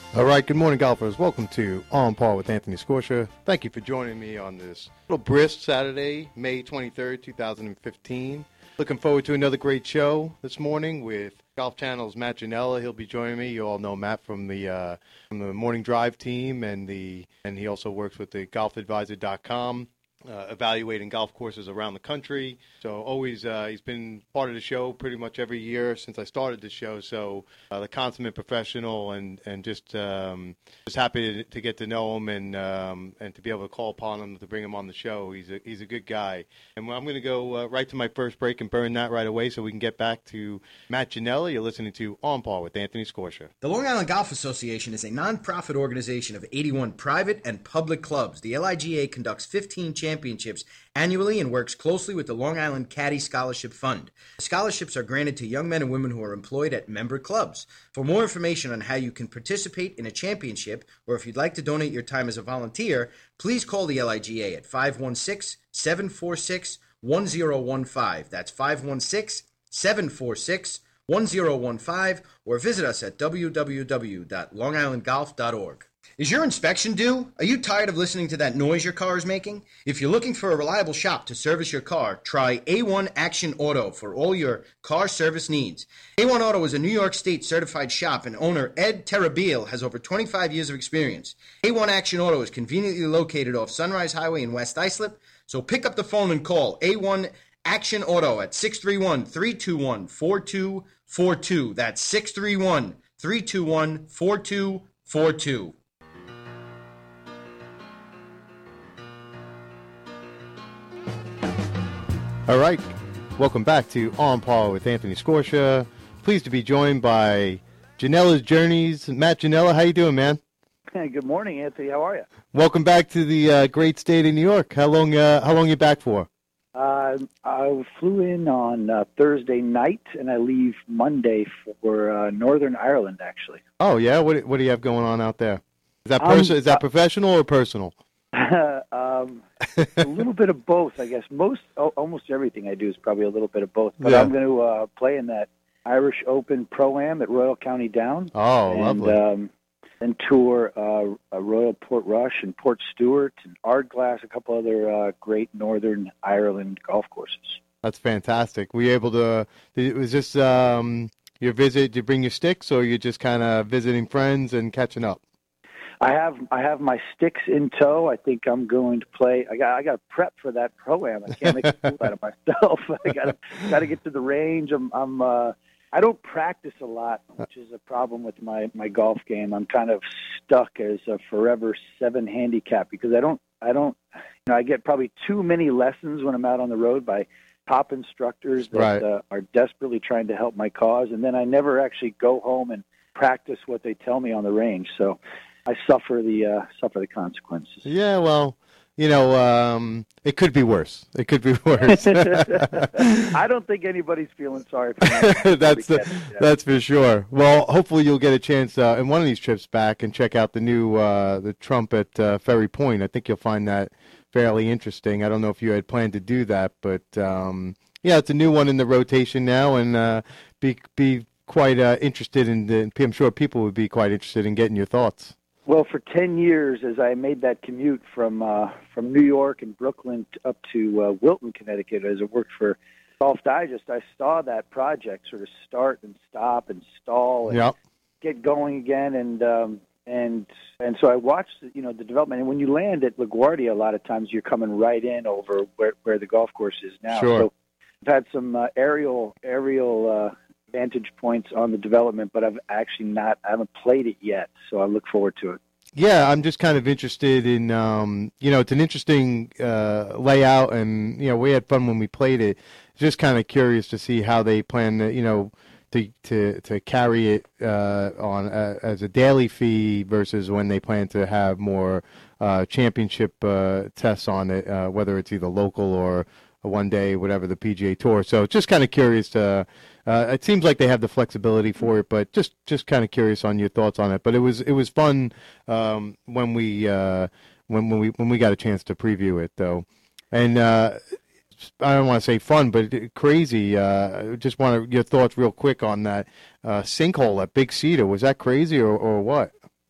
All right, good morning, golfers. Welcome to On Par with Anthony Scorsia. Thank you for joining me on this little brisk Saturday, May 23rd, 2015. Looking forward to another great show this morning with Golf Channel's Matt Ginella. He'll be joining me. You all know Matt from the Morning Drive team, and he also works with the GolfAdvisor.com. Evaluating golf courses around the country. So always, he's been part of the show pretty much every year since I started the show. So the consummate professional, and just happy to get to know him and to be able to call upon him to bring him on the show. He's a good guy. And I'm going to go right to my first break and burn that right away so we can get back to Matt Ginella. You're listening to On Par with Anthony Scorsia. The Long Island Golf Association is a non-profit organization of 81 private and public clubs. The LIGA conducts 15 championships annually and works closely with the Long Island Caddy Scholarship Fund. Scholarships are granted to young men and women who are employed at member clubs. For more information on how you can participate in a championship, or if you'd like to donate your time as a volunteer, please call the LIGA at 516-746-1015. That's 516-746-1015, or visit us at www.longislandgolf.org. Is your inspection due? Are you tired of listening to that noise your car is making? If you're looking for a reliable shop to service your car, try A1 Action Auto for all your car service needs. A1 Auto is a New York State certified shop, and owner Ed Terabile has over 25 years of experience. A1 Action Auto is conveniently located off Sunrise Highway in West Islip, so pick up the phone and call A1 Action Auto at 631-321-4242. That's 631-321-4242. All right, welcome back to On Par with Anthony Scorsia. Pleased to be joined by Ginella's Journeys. Matt Ginella, how you doing, man? Hey, good morning, Anthony. How are you? Welcome back to the great state of New York. How long you back for? I flew in on Thursday night, and I leave Monday for Northern Ireland, actually. Oh yeah, what do you have going on out there? Is that is that professional or personal? A little bit of both, I guess. Almost everything I do is probably a little bit of both. But yeah. I'm going to play in that Irish Open Pro-Am at Royal County Down. Oh, lovely. And tour Royal Portrush and Port Stewart and Ardglass, a couple other great Northern Ireland golf courses. That's fantastic. Were you able to? Was this your visit? Did you bring your sticks, or you're just kind of visiting friends and catching up? I have my sticks in tow. I think I'm going to play. I got to prep for that Pro-Am. I can't make a fool out of myself. I got to get to the range. I don't practice a lot, which is a problem with my golf game. I'm kind of stuck as a forever 7 handicap because I get probably too many lessons when I'm out on the road by top instructors that are desperately trying to help my cause, and then I never actually go home and practice what they tell me on the range. So I suffer the consequences. Yeah, well, it could be worse. It could be worse. I don't think anybody's feeling sorry for me. That's for sure. Well, hopefully you'll get a chance in one of these trips back and check out the new the Trump at Ferry Point. I think you'll find that fairly interesting. I don't know if you had planned to do that, but yeah, it's a new one in the rotation now, and be quite interested in. I'm sure people would be quite interested in getting your thoughts. Well, for 10 years, as I made that commute from New York and Brooklyn up to Wilton, Connecticut, as I worked for Golf Digest, I saw that project sort of start and stop and stall and get going again, and so I watched the development. And when you land at LaGuardia, a lot of times you're coming right in over where the golf course is now. Sure. So I've had some aerial vantage points on the development, but I haven't played it yet, so I look forward to it. Yeah, I'm just kind of interested in, it's an interesting layout, and, we had fun when we played it. Just kind of curious to see how they plan to carry it on as a daily fee versus when they plan to have more championship tests on it, whether it's either local or one day, whatever, the PGA Tour. So just kind of curious to. It seems like they have the flexibility for it, but just kind of curious on your thoughts on it. But it was fun when we got a chance to preview it, though, and I don't want to say fun, but crazy. Just want your thoughts real quick on that sinkhole at Big Cedar. Was that crazy or what?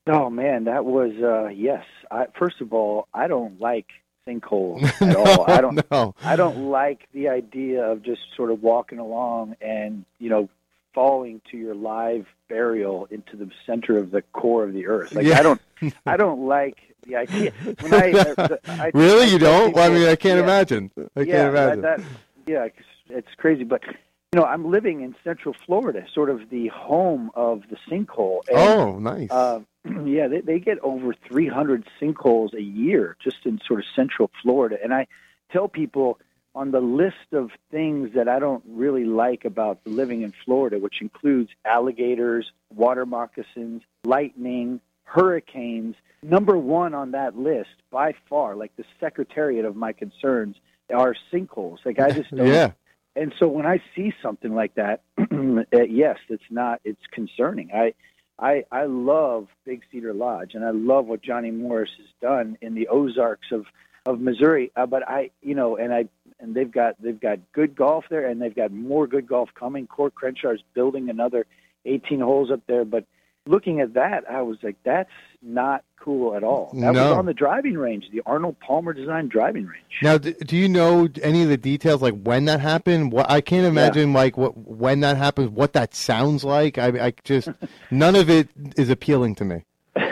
Oh man, that was yes. First of all, I don't like sinkholes at all. No. I don't like the idea of just sort of walking along and falling to your live burial into the center of the core of the earth. Like Yeah. I don't like the idea. When Really, you don't? people, I mean, I can't yeah, imagine. I can't imagine. It's crazy. But I'm living in Central Florida, sort of the home of the sinkhole. And, Oh, nice. yeah, they get over 300 sinkholes a year just in sort of Central Florida. And I tell people on the list of things that I don't really like about living in Florida, which includes alligators, water moccasins, lightning, hurricanes, number one on that list by far, like the secretariat of my concerns, are sinkholes. Like I just don't. Yeah. And so when I see something like that, yes, it's concerning. I love Big Cedar Lodge, and I love what Johnny Morris has done in the Ozarks of Missouri. But and they've got good golf there, and they've got more good golf coming. Core Crenshaw is building another 18 holes up there. But looking at that, I was like, that's not cool at all. That was on the driving range, the Arnold Palmer designed driving range. Now, do you know any of the details, like when that happened? I can't imagine, when that happens, what that sounds like. I just, none of it is appealing to me.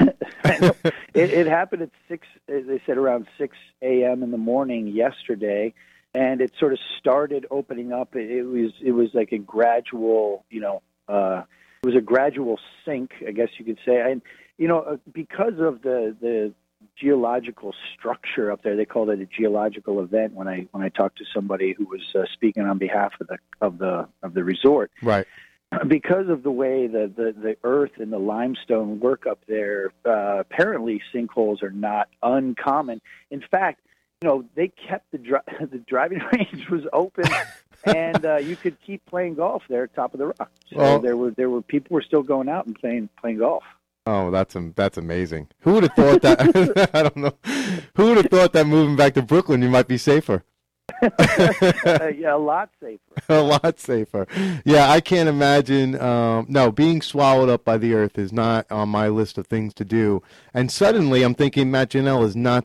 It happened at 6, they said around 6 a.m. in the morning yesterday, and it sort of started opening up. It was like a gradual, it was a gradual sink, I guess you could say. And, because of the geological structure up there, they called it a geological event when I talked to somebody who was speaking on behalf of the resort. Right. Because of the way the earth and the limestone work up there, apparently sinkholes are not uncommon. In fact, they kept the driving range was open, and you could keep playing golf there at Top of the Rock. So there were people were still going out and playing golf. Oh, that's amazing. Who would have thought that? I don't know. Who would have thought that moving back to Brooklyn, you might be safer? Yeah, a lot safer. A lot safer. Yeah, I can't imagine. No, being swallowed up by the earth is not on my list of things to do. And suddenly, I'm thinking Matt Janelle is not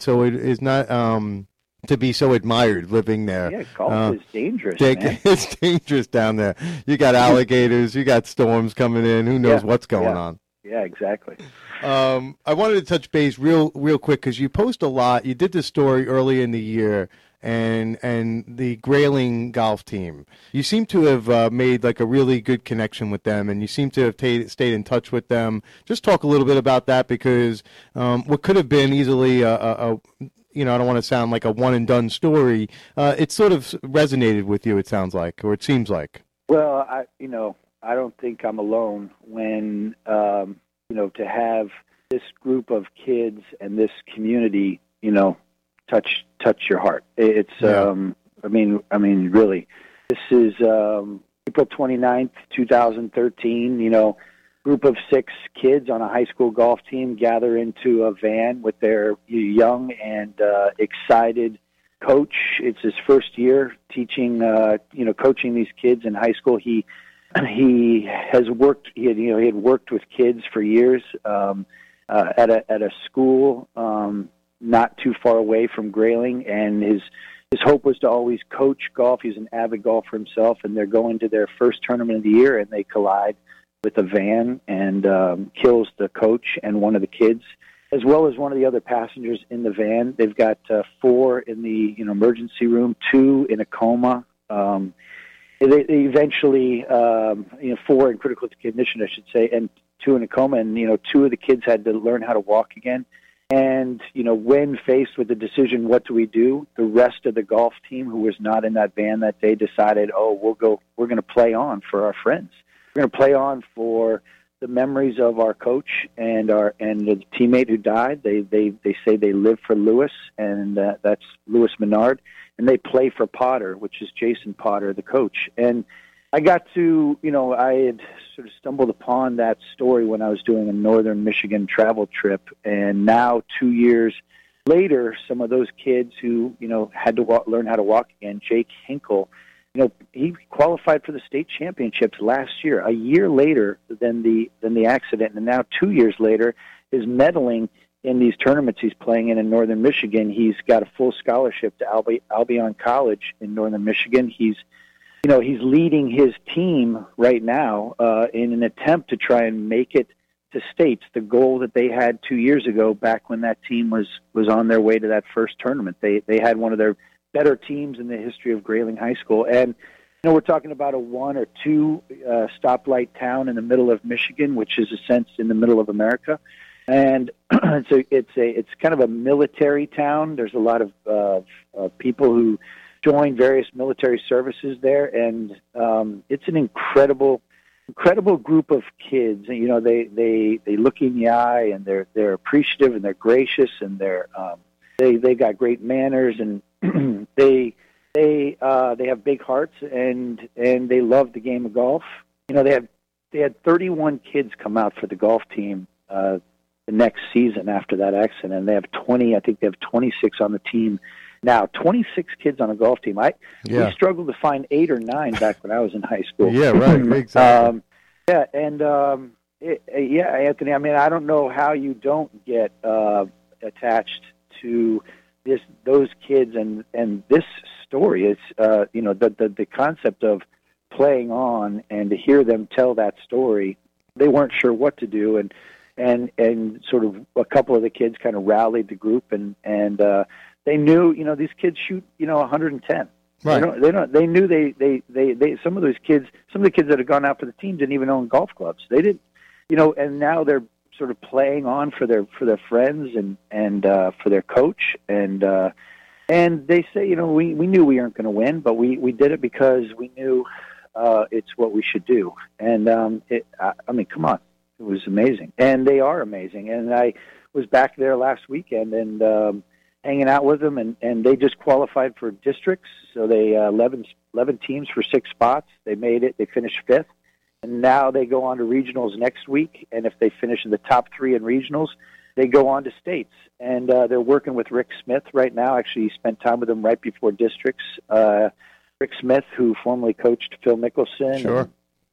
to be so admired living there. Yeah, golf is dangerous, man. It's dangerous down there. You got alligators, you got storms coming in. Who knows what's going on? Yeah, exactly. I wanted to touch base real quick because you post a lot. You did this story early in the year, and the Grayling golf team. You seem to have made like a really good connection with them, and you seem to have stayed in touch with them. Just talk a little bit about that, because what could have been easily I don't want to sound like a one-and-done story. It sort of resonated with you, it sounds like, or it seems like. Well, I don't think I'm alone when, to have this group of kids and this community, touch your heart. It's, I mean, really, this is April 29th, 2013, group of 6 kids on a high school golf team gather into a van with their young and excited coach. It's his first year teaching, coaching these kids in high school. He had worked with kids for years at a school not too far away from Grayling, and his hope was to always coach golf. He's an avid golfer himself, and they're going to their first tournament of the year, and they collide with a van and kills the coach and one of the kids, as well as one of the other passengers in the van. They've got 4 in the emergency room, 2 in a coma. They eventually, 4 in critical condition, I should say, and 2 in a coma. And 2 of the kids had to learn how to walk again. And when faced with the decision, what do we do? The rest of the golf team, who was not in that van that day, decided, we're going to play on for our friends. We're going to play on for the memories of our coach and the teammate who died. They say they live for Lewis, and that's Lewis Menard, and they play for Potter, which is Jason Potter, the coach. And I got to, I had sort of stumbled upon that story when I was doing a northern Michigan travel trip, and now 2 years later, some of those kids who had to learn how to walk again, Jake Hinkle. He qualified for the state championships last year, a year later than the accident, and now 2 years later, his medaling in these tournaments he's playing in Northern Michigan. He's got a full scholarship to Albion College in Northern Michigan. He's leading his team right now in an attempt to try and make it to states, the goal that they had 2 years ago back when that team was on their way to that first tournament. They had one of their better teams in the history of Grayling High School. And, we're talking about a 1 or 2 stoplight town in the middle of Michigan, which is a sense in the middle of America. And it's kind of a military town. There's a lot of people who join various military services there, and it's an incredible group of kids. They look in the eye, and they're appreciative, and they're gracious, and they got great manners, and they have big hearts, and they love the game of golf. They had 31 kids come out for the golf team the next season after that accident, and they have 20. I think they have 26 on the team now. 26 kids on a golf team. We struggled to find 8 or 9 back when I was in high school. Yeah, right. Exactly. Anthony. I mean, I don't know how you don't get attached to those kids and this story. It's the concept of playing on, and to hear them tell that story. They weren't sure what to do, and sort of a couple of the kids kind of rallied the group, and they knew, these kids shoot, 110. Right. They knew they some of the kids that had gone out for the team didn't even own golf clubs. They didn't, and now they're sort of playing on for their friends and for their coach, and they say, we knew we weren't going to win, but we did it because we knew it's what we should do. And I mean, come on, it was amazing, and they are amazing. And I was back there last weekend and hanging out with them, and they just qualified for districts. So they 11 teams for 6 spots. They made it. They finished 5th. And now they go on to regionals next week, and if they finish in the top 3 in regionals, they go on to states. And they're working with Rick Smith right now. Actually, he spent time with him right before districts. Rick Smith, who formerly coached Phil Mickelson. Sure.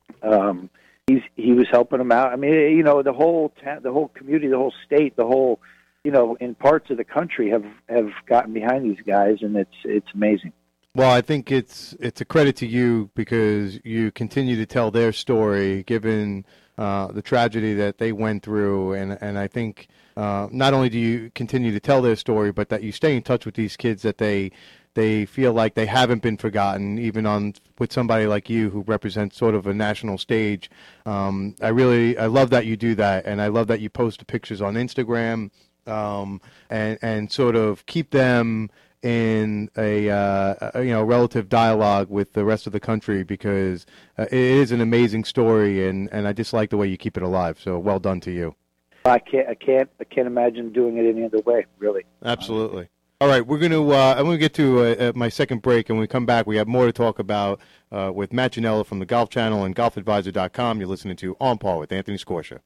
He was helping them out. I mean, the whole community, the whole state, the whole, in parts of the country have gotten behind these guys, and it's amazing. Well, I think it's a credit to you because you continue to tell their story, given the tragedy that they went through, and I think not only do you continue to tell their story, but that you stay in touch with these kids, that they feel like they haven't been forgotten, even with somebody like you who represents sort of a national stage. I love that you do that, and I love that you post the pictures on Instagram, and sort of keep them in a relative dialogue with the rest of the country, because it is an amazing story, and I just like the way you keep it alive. So well done to you. I can't imagine doing it any other way, really. Absolutely. All right, I'm going to get to my second break, and when we come back, we have more to talk about with Matt Ginella from the Golf Channel and GolfAdvisor.com. You're listening to On Par with Anthony Scorsia.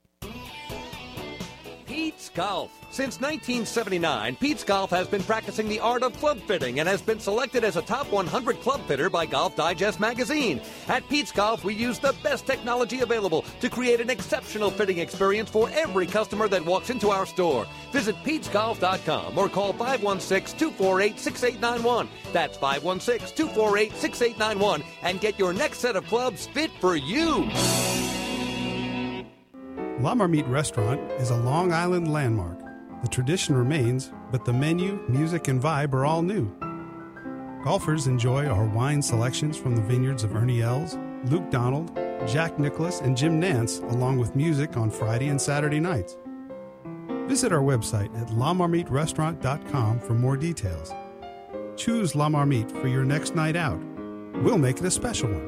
Pete's Golf. Since 1979, Pete's Golf has been practicing the art of club fitting and has been selected as a top 100 club fitter by Golf Digest magazine. At Pete's Golf, we use the best technology available to create an exceptional fitting experience for every customer that walks into our store. Visit PetesGolf.com or call 516-248-6891. That's 516-248-6891 and get your next set of clubs fit for you. La Marmite Restaurant is a Long Island landmark. The tradition remains, but the menu, music, and vibe are all new. Golfers enjoy our wine selections from the vineyards of Ernie Els, Luke Donald, Jack Nicklaus, and Jim Nance, along with music on Friday and Saturday nights. Visit our website at lamarmiterestaurant.com for more details. Choose La Marmite for your next night out. We'll make it a special one.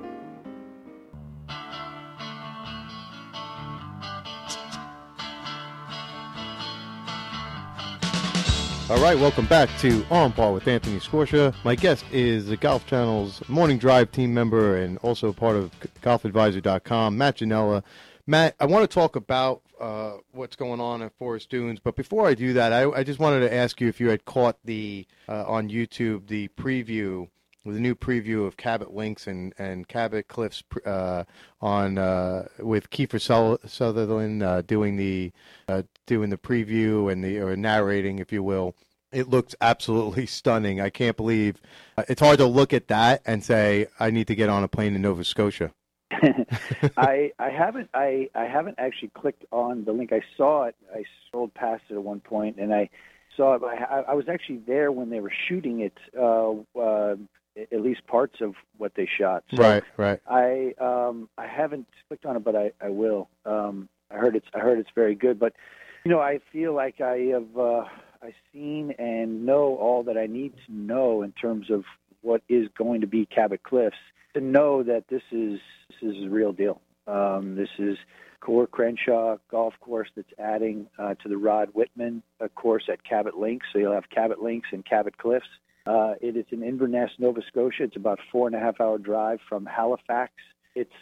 All right, welcome back to On Par with Anthony Scorsia. My guest is the Golf Channel's Morning Drive team member and also part of GolfAdvisor.com, Matt Ginella. Matt, I want to talk about what's going on at Forest Dunes, but before I do that, I just wanted to ask you if you had caught on YouTube the preview with a new preview of Cabot Links and Cabot Cliffs on with Kiefer Sutherland doing the preview and or narrating, if you will. It looks absolutely stunning. I can't believe it's hard to look at that and say I need to get on a plane to Nova Scotia. I haven't actually clicked on the link. I saw it. I scrolled past it at one point, and I saw it. I was actually there when they were shooting it. At least parts of what they shot. So right. I haven't clicked on it, but I will. I heard it's very good. But I feel like I've seen and know all that I need to know in terms of what is going to be Cabot Cliffs, to know that this is a real deal. This is Core Crenshaw golf course that's adding to the Rod Whitman course at Cabot Links. So you'll have Cabot Links and Cabot Cliffs. It is in Inverness, Nova Scotia. It's about 4.5-hour drive from Halifax. It's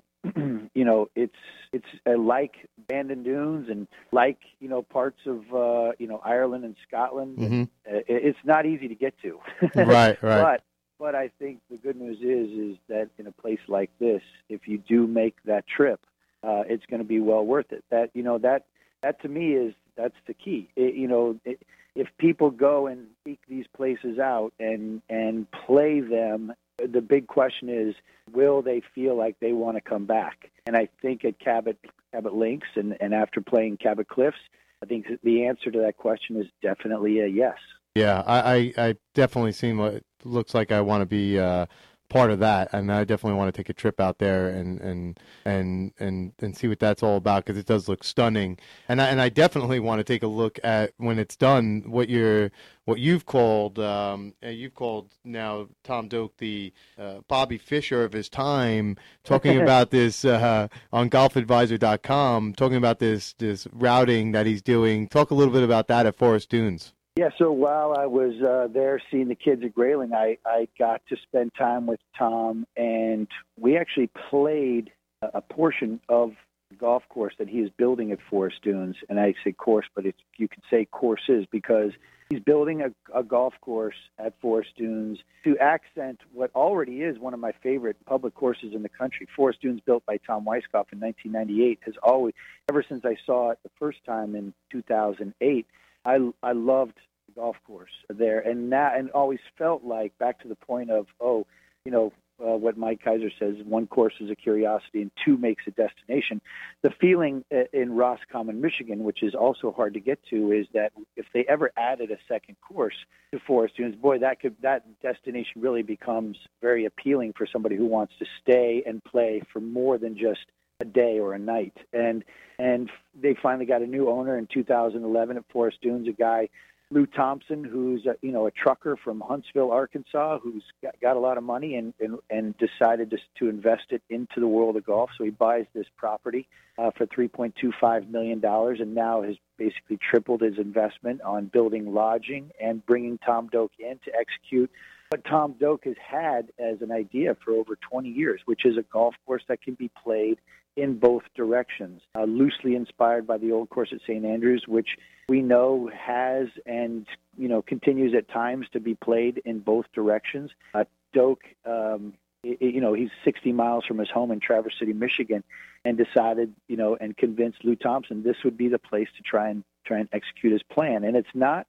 it's like Bandon Dunes and like parts of Ireland and Scotland. Mm-hmm. It's not easy to get to. Right. But I think the good news is that in a place like this, if you do make that trip, it's going to be well worth it. That to me that's the key. If people go and seek these places out and play them, the big question is, will they feel like they want to come back? And I think at Cabot Links and after playing Cabot Cliffs, I think the answer to that question is definitely a yes. Yeah, I definitely seem what looks like I want to be part of that, and I definitely want to take a trip out there and see what that's all about, because it does look stunning. And I definitely want to take a look at, when it's done, what you've called now Tom Doak the Bobby Fischer of his time, talking about this on golfadvisor.com, talking about this routing that he's doing. Talk a little bit about that at Forest Dunes. Yeah, so while I was there seeing the kids at Grayling, I got to spend time with Tom, and we actually played a portion of the golf course that he is building at Forest Dunes. And I say course, but you can say courses, because he's building a golf course at Forest Dunes to accent what already is one of my favorite public courses in the country. Forest Dunes, built by Tom Weiskopf in 1998, has always, ever since I saw it the first time in 2008, I loved the golf course there, and always felt like, back to the point of what Mike Kaiser says, one course is a curiosity and two makes a destination. The feeling in Roscommon, Michigan, which is also hard to get to, is that if they ever added a second course to Forest Dunes, boy, that destination really becomes very appealing for somebody who wants to stay and play for more than just a day or a night. And they finally got a new owner in 2011 at Forest Dunes, a guy, Lou Thompson, who's a trucker from Huntsville, Arkansas, who's got a lot of money and decided to invest it into the world of golf. So he buys this property for $3.25 million, and now has basically tripled his investment on building lodging and bringing Tom Doak in to execute what Tom Doak has had as an idea for over 20 years, which is a golf course that can be played in both directions, loosely inspired by the old course at St. Andrews, which we know has and continues at times to be played in both directions. Doak, he's 60 miles from his home in Traverse City, Michigan, and decided, and convinced Lou Thompson this would be the place to try and execute his plan. And it's not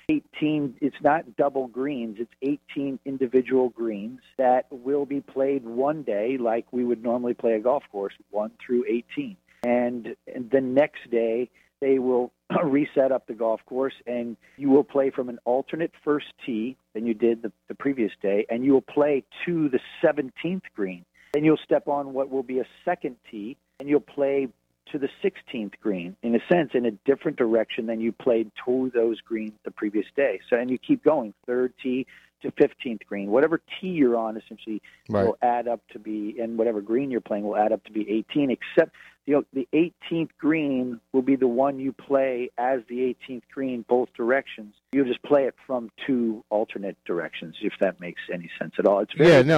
double greens, it's 18 individual greens that will be played one day like we would normally play a golf course, 1 through 18. And the next day they will reset up the golf course, and you will play from an alternate first tee than you did the previous day, and you will play to the 17th green. Then you'll step on what will be a second tee, and you'll play to the 16th green, in a sense, in a different direction than you played to those greens the previous day. So, and you keep going, third tee to 15th green. Whatever tee you're on, essentially, will add up to be, and whatever green you're playing will add up to be 18, except the 18th green will be the one you play as the 18th green, both directions. You'll just play it from two alternate directions, if that makes any sense at all. It's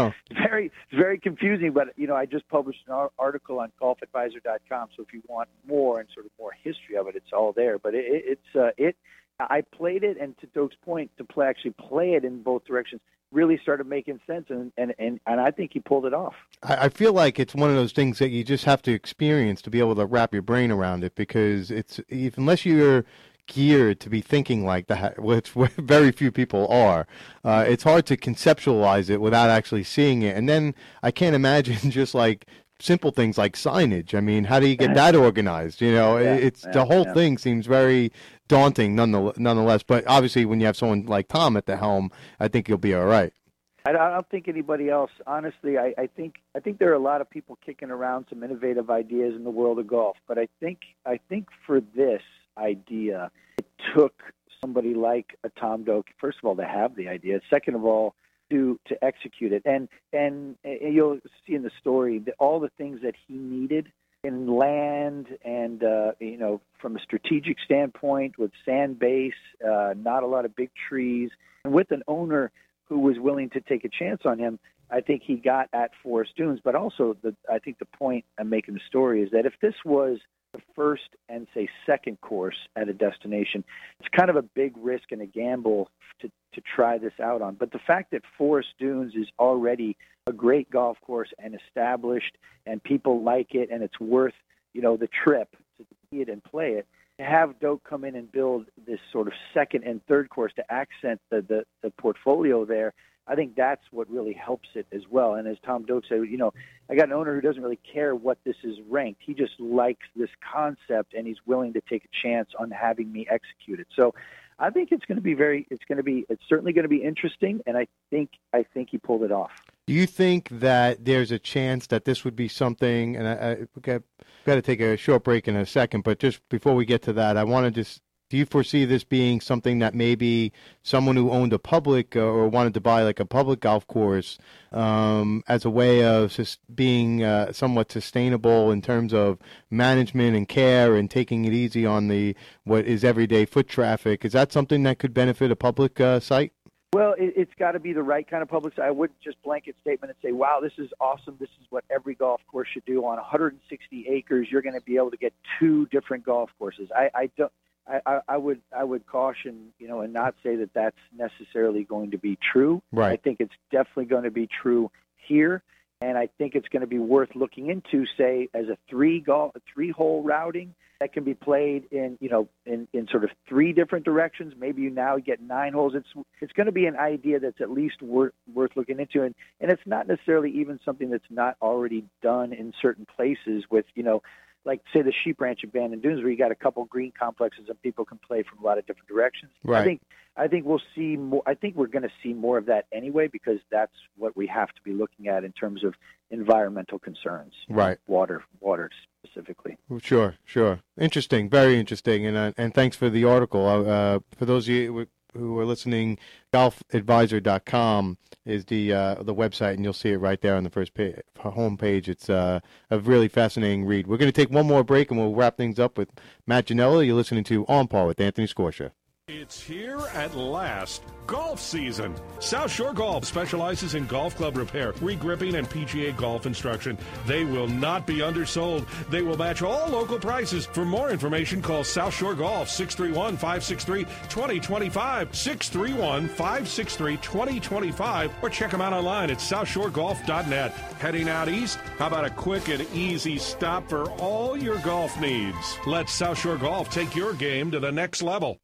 very confusing, but I just published an article on golfadvisor.com, so if you want more and sort of more history of it, it's all there. But I played it, and to Doak's point, actually play it in both directions really started making sense, and I think he pulled it off. I feel like it's one of those things that you just have to experience to be able to wrap your brain around it, because unless you're geared to be thinking like that, which very few people are, it's hard to conceptualize it without actually seeing it. And then I can't imagine just like simple things like signage. I mean, how do you get that organized? The whole thing seems very daunting nonetheless. But obviously, when you have someone like Tom at the helm, I think you'll be all right. I don't think anybody else. Honestly, I think there are a lot of people kicking around some innovative ideas in the world of golf. But I think for this idea, it took somebody like a Tom Doak, first of all, to have the idea. Second of all, to execute it. And you'll see in the story that all the things that he needed in land and, from a strategic standpoint, with sand base, not a lot of big trees, and with an owner who was willing to take a chance on him, I think he got at Forest Dunes. But also, I think the point I'm making the story is that if this was the first and, say, second course at a destination, it's kind of a big risk and a gamble to try this out on. But the fact that Forest Dunes is already a great golf course and established, and people like it, and it's worth, the trip to see it and play it, to have Doak come in and build this sort of second and third course to accent the portfolio there, I think that's what really helps it as well. And as Tom Doak said, I got an owner who doesn't really care what this is ranked. He just likes this concept, and he's willing to take a chance on having me execute it. So I think it's certainly going to be interesting, and I think he pulled it off. Do you think that there's a chance that this would be something, and we've got to take a short break in a second, but just before we get to that, I want to just, do you foresee this being something that maybe someone who owned a public or wanted to buy like a public golf course as a way of just being somewhat sustainable in terms of management and care and taking it easy on what is everyday foot traffic? Is that something that could benefit a public site? Well, it's got to be the right kind of public site. I wouldn't just blanket statement and say, wow, this is awesome. This is what every golf course should do. On 160 acres, you're going to be able to get 2 different golf courses. I would caution, and not say that that's necessarily going to be true. Right. I think it's definitely going to be true here, and I think it's going to be worth looking into, say, as a 3-hole routing that can be played in sort of 3 different directions. Maybe you now get 9 holes. It's going to be an idea that's at least worth looking into, and it's not necessarily even something that's not already done in certain places with, like, say, the Sheep Ranch at Bandon Dunes, where you got a couple green complexes and people can play from a lot of different directions. Right. I think we'll see more. I think we're going to see more of that anyway, because that's what we have to be looking at in terms of environmental concerns. Right. Water specifically. Sure. Interesting. Very interesting. And thanks for the article. For those of you who are listening, golfadvisor.com is the website, and you'll see it right there on the first home page. It's a really fascinating read. We're going to take one more break, and we'll wrap things up with Matt Ginella. You're listening to On Par with Anthony Scorsia. It's here at last. Golf season. South Shore Golf specializes in golf club repair, regripping, and PGA golf instruction. They will not be undersold. They will match all local prices. For more information, call South Shore Golf, 631-563-2025, 631-563-2025, or check them out online at southshoregolf.net. Heading out east? How about a quick and easy stop for all your golf needs? Let South Shore Golf take your game to the next level.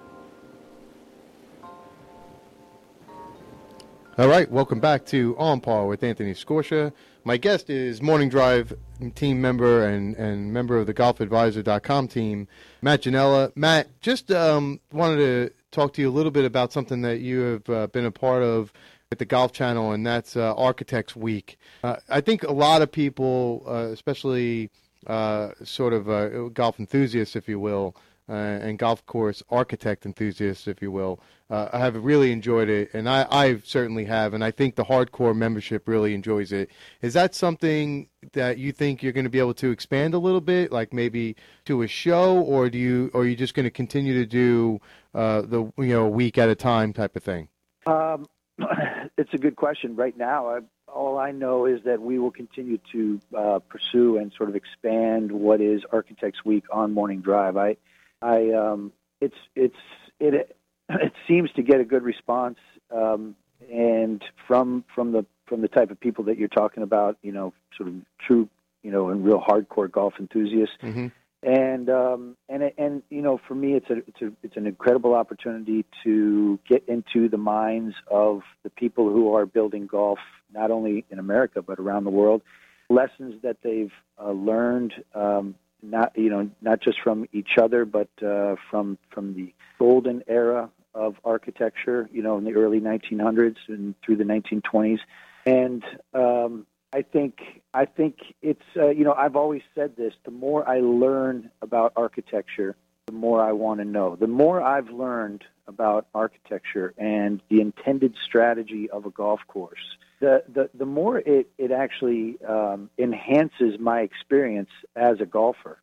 All right, welcome back to On Par with Anthony Scorsia. My guest is Morning Drive team member and member of the golfadvisor.com team, Matt Ginella. Matt, just wanted to talk to you a little bit about something that you have been a part of at the Golf Channel, and that's Architects Week. I think a lot of people, especially sort of golf enthusiasts, if you will, and golf course architect enthusiasts, if you will, I have really enjoyed it, and I certainly have, and I think the hardcore membership really enjoys it. Is that something that you think you're going to be able to expand a little bit, like maybe to a show, or are you just going to continue to do the week at a time type of thing? It's a good question. Right now, all I know is that we will continue to pursue and sort of expand what is Architects Week on Morning Drive. It seems to get a good response and from the type of people that you're talking about, sort of true, and real hardcore golf enthusiasts. Mm-hmm. And for me, it's an incredible opportunity to get into the minds of the people who are building golf, not only in America but around the world. Lessons that they've learned, not just from each other, but from the golden era of architecture, in the early 1900s and through the 1920s, and I think it's, I've always said this, the more I learn about architecture, the more I want to know. The more I've learned about architecture and the intended strategy of a golf course, the more it actually enhances my experience as a golfer.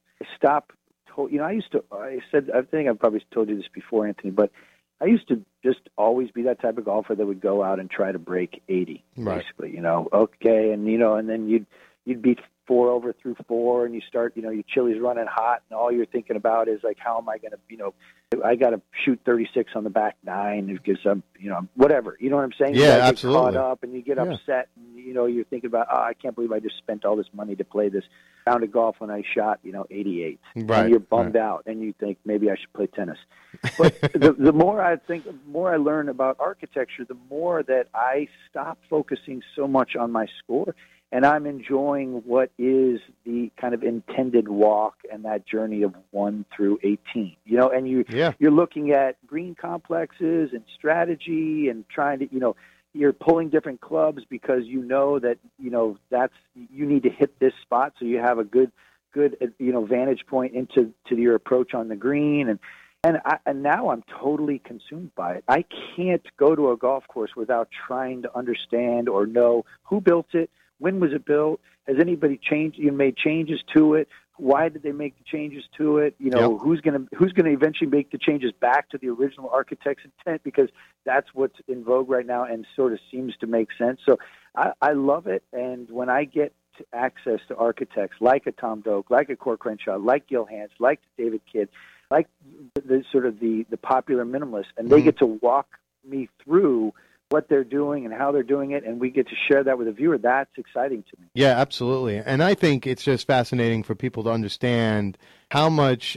I think I've probably told you this before, Anthony, but I used to just always be that type of golfer that would go out and try to break 80, basically, okay, and then you'd beat 4 over through 4, and you start, your chili's running hot, and all you're thinking about is like, how am I going to, I got to shoot 36 on the back 9 because I'm, whatever, you know what I'm saying? Yeah, you absolutely. Get caught up, and you get upset, and you're thinking about, I can't believe I just spent all this money to play this round of golf when I shot, 88, right, and you're bummed out, and you think maybe I should play tennis. But the more I learn about architecture, the more that I stop focusing so much on my score, and I'm enjoying what is the kind of intended walk and that journey of 1 through 18. And you're looking at green complexes and strategy and trying to, you're pulling different clubs because that, that's, you need to hit this spot so you have a good vantage point into your approach on the green. And now I'm totally consumed by it. I can't go to a golf course without trying to understand or know who built it, when was it built, has anybody made changes to it, why did they make the changes to it, who's going to eventually make the changes back to the original architect's intent, because that's what's in vogue right now and sort of seems to make sense. So I love it, and when I get access to architects like a Tom Doak, like a Core Crenshaw, like Gil Hanse, like David Kidd, like the popular minimalists, and they get to walk me through what they're doing and how they're doing it, and we get to share that with a viewer. That's exciting to me. Yeah, absolutely. And I think it's just fascinating for people to understand how much,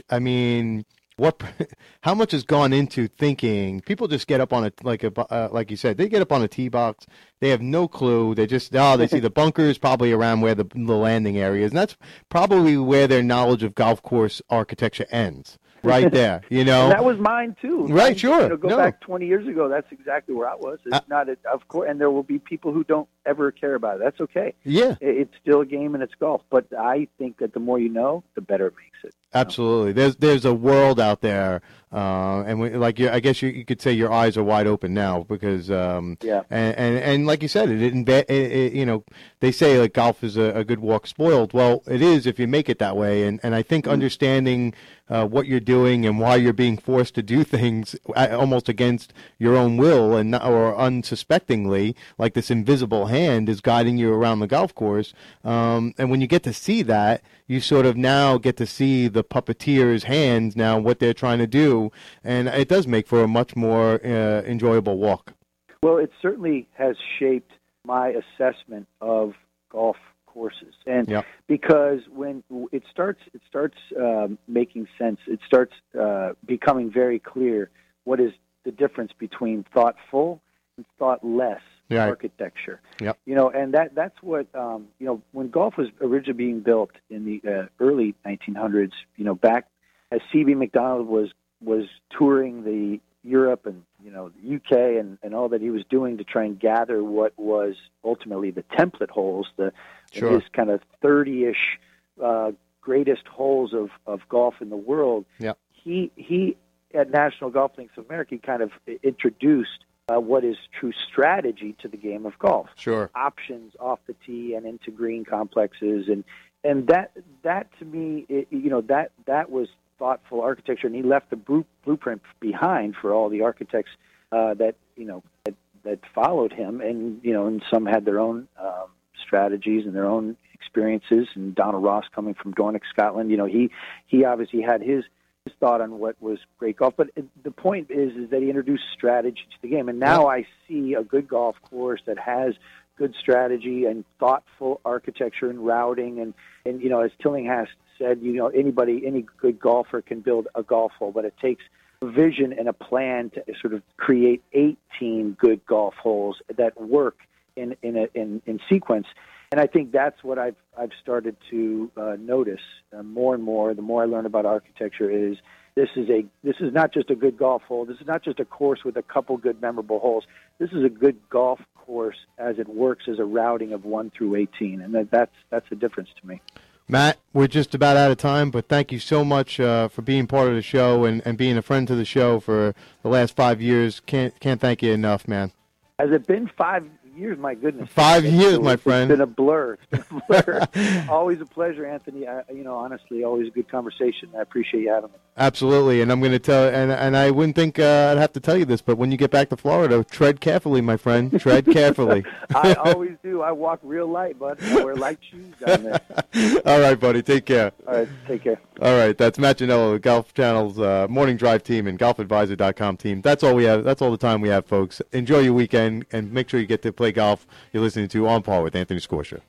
how much has gone into thinking. People just get up on like you said, they get up on a tee box. They have no clue. They just, they see the bunkers probably around where the landing area is. And that's probably where their knowledge of golf course architecture ends. Right there, And that was mine too. Right, sure. Go back 20 years ago. That's exactly where I was. It's not, of course, and there will be people who don't ever care about it. That's okay. Yeah, it's still a game and it's golf. But I think that the more you know, the better it makes it. Absolutely. There's a world out there, and I guess you could say your eyes are wide open now because and like you said, they say like golf is a good walk spoiled. Well, it is if you make it that way, and I think understanding what you're doing and why you're being forced to do things almost against your own will or unsuspectingly, like this invisible hand is guiding you around the golf course. And when you get to see that, you sort of now get to see the puppeteer's hands now, what they're trying to do, and it does make for a much more enjoyable walk. Well, it certainly has shaped my assessment of golf courses, and because when it starts making sense, it starts becoming very clear what is the difference between thoughtful and thoughtless architecture. Yep. And that's what when golf was originally being built in the early 1900s, back as C.B. Macdonald was touring the Europe and the UK and all that he was doing to try and gather what was ultimately the template holes, his kind of 30-ish greatest holes of golf in the world. Yep. He at National Golf Links of America kind of introduced what is true strategy to the game of golf. Sure. Options off the tee and into green complexes, and that to me, that was thoughtful architecture, and he left the blueprint behind for all the architects that followed him, and some had their own strategies and their own experiences. And Donald Ross, coming from Dornoch, Scotland, he obviously had his thought on what was great golf. But the point is that he introduced strategy to the game. And now I see a good golf course that has good strategy and thoughtful architecture and routing. And as Tillinghast said, any good golfer can build a golf hole, but it takes a vision and a plan to sort of create 18 good golf holes that work in sequence. And I think that's what I've started to notice more and more. The more I learn about architecture, is this is not just a good golf hole. This is not just a course with a couple good memorable holes. This is a good golf course as it works as a routing of 1 through 18, and that's the difference to me. Matt, we're just about out of time, but thank you so much for being part of the show and being a friend to the show for the last 5 years. Can't thank you enough, man. Has it been 5 years? My goodness. 5 years, my friend. It's been a blur. Always a pleasure, Anthony. Honestly, always a good conversation. I appreciate you having me. Absolutely, and I'm going to tell, and I wouldn't think I'd have to tell you this, but when you get back to Florida, tread carefully, my friend. Tread carefully. I always do. I walk real light, bud. I wear light shoes down there. All right, buddy. Take care. All right, take care. All right, that's Matt Ginello, the Golf Channel's Morning Drive team and GolfAdvisor.com team. That's all we have. That's all the time we have, folks. Enjoy your weekend, and make sure you get to play golf. You're listening to On Par with Anthony Scorsia.